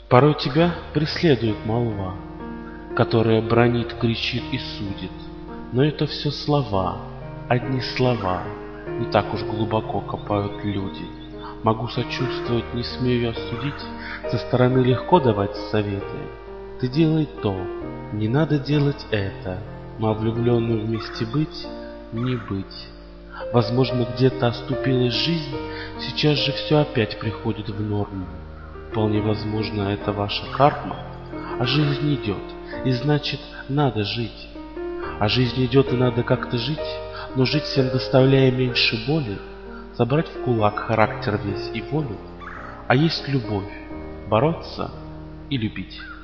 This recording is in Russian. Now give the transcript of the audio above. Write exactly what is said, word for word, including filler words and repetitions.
Порой тебя преследует молва, которая бранит, кричит и судит. Но это все слова, одни слова, не так уж глубоко копают люди. Могу сочувствовать, не смею осудить, со стороны легко давать советы. Ты делай то, не надо делать это, но влюбленным вместе быть, не быть. Возможно, где-то оступилась жизнь, сейчас же все опять приходит в норму. Вполне возможно, это ваша карма, а жизнь идет, и значит, надо жить. А жизнь идет, и надо как-то жить, но жить всем доставляя меньше боли, собрать в кулак характер весь и волю. А есть любовь, бороться и любить.